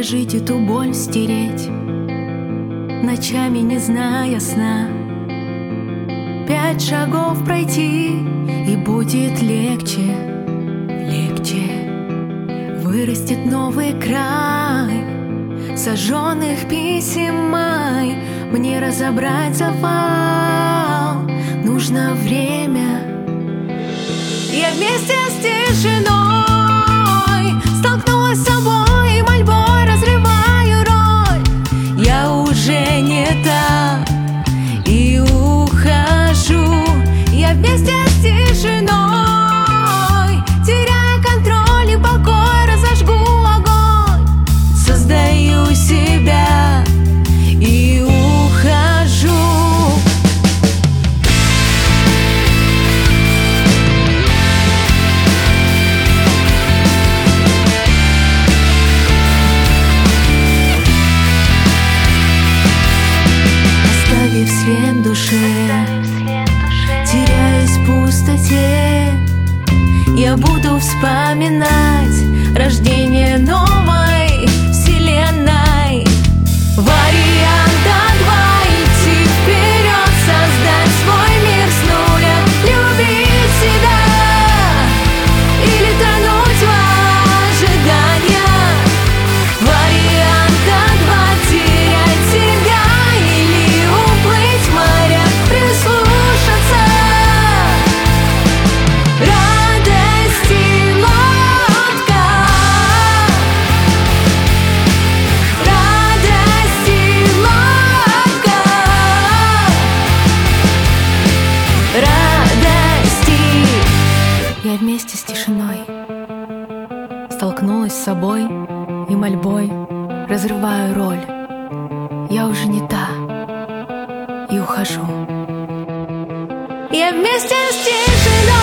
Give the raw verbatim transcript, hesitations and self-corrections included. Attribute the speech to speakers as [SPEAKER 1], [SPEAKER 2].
[SPEAKER 1] прожить эту боль, стереть, ночами не зная сна. Пять шагов пройти, и будет легче, легче. Вырастет новый край сожженных писем май. Мне разобрать завал нужно время. Я вместе с тишиной столкнулась с собой и мольбой разрываю роль. Я уже не та и ухожу. Я вместе с тишиной теряя контроль и покой разожгу огонь. Создаю себя и ухожу. Оставив свет в душе, теряясь в пустоте, я буду вспоминать рождение новой вселенной. Варианта два — идти вперед, создать свой мир с нуля, любить себя или тонуть в ожиданиях. Варианта два — терять себя или уплыть в моря, прислушаться. Радости лодка, радости лодка, радости. Я вместе с тишиной столкнулась с собой и мольбой разрываю роль. Я уже не та и ухожу. Я вместе с тишиной